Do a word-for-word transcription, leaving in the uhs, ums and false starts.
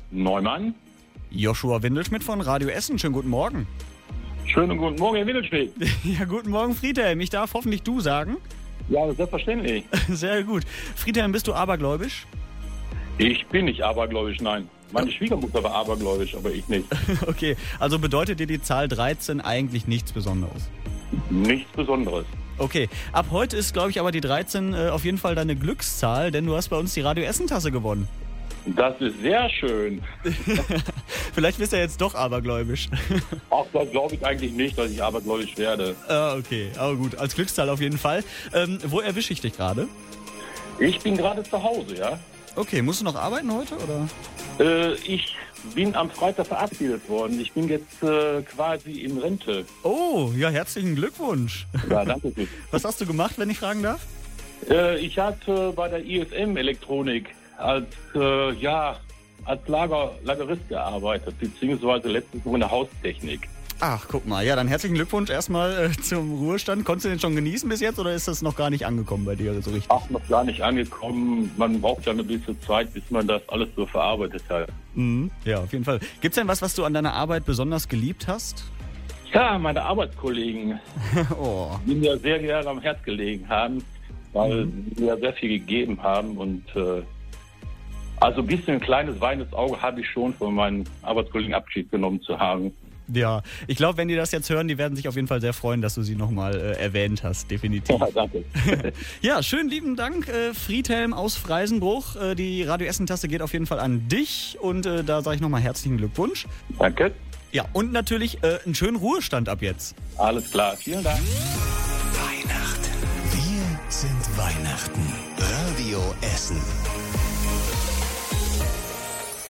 Neumann. Joshua Windelschmidt von Radio Essen. Schönen guten Morgen. Schönen guten Morgen, Herr Windelschmidt. Ja, guten Morgen, Friedhelm. Ich darf hoffentlich du sagen. Ja, selbstverständlich. Sehr gut. Friedhelm, bist du abergläubisch? Ich bin nicht abergläubisch, nein. Meine Schwiegermutter war abergläubisch, aber ich nicht. Okay, also bedeutet dir die Zahl dreizehn eigentlich nichts Besonderes? Nichts Besonderes. Okay, ab heute ist, glaube ich, aber die dreizehn äh, auf jeden Fall deine Glückszahl, denn du hast bei uns die Radio Essen-Tasse gewonnen. Das ist sehr schön. Vielleicht bist du ja jetzt doch abergläubisch. Ach, das glaube ich eigentlich nicht, dass ich abergläubisch werde. Ah, okay, aber gut, als Glückszahl auf jeden Fall. Ähm, wo erwische ich dich gerade? Ich bin gerade zu Hause, ja. Okay, musst du noch arbeiten heute, oder? Äh, ich bin am Freitag verabschiedet worden. Ich bin jetzt äh, quasi in Rente. Oh, ja, herzlichen Glückwunsch. Ja, danke schön. Was hast du gemacht, wenn ich fragen darf? Äh, ich hatte bei der I S M Elektronik als, äh, ja, als Lager, Lagerist gearbeitet, beziehungsweise letztes Mal in der Haustechnik. Ach, guck mal. Ja, dann herzlichen Glückwunsch erstmal äh, zum Ruhestand. Konntest du den schon genießen bis jetzt oder ist das noch gar nicht angekommen bei dir so richtig? Ach, noch gar nicht angekommen. Man braucht ja eine bisschen Zeit, bis man das alles so verarbeitet hat. Mhm. Ja, auf jeden Fall. Gibt's denn was, was du an deiner Arbeit besonders geliebt hast? Ja, meine Arbeitskollegen, Oh. die mir sehr gerne am Herz gelegen haben, weil Mhm. sie mir sehr viel gegeben haben. Und äh, also ein bisschen ein kleines weinendes Auge habe ich schon von meinen Arbeitskollegen Abschied genommen zu haben. Ja, ich glaube, wenn die das jetzt hören, die werden sich auf jeden Fall sehr freuen, dass du sie nochmal äh, erwähnt hast, definitiv. Ja, danke. Ja, schönen lieben Dank, äh, Friedhelm aus Freisenbruch. Äh, die Radio Essen-Tasse geht auf jeden Fall an dich und äh, da sage ich nochmal herzlichen Glückwunsch. Danke. Ja, und natürlich äh, einen schönen Ruhestand ab jetzt. Alles klar. Vielen Dank. Weihnachten. Wir sind Weihnachten. Radio Essen.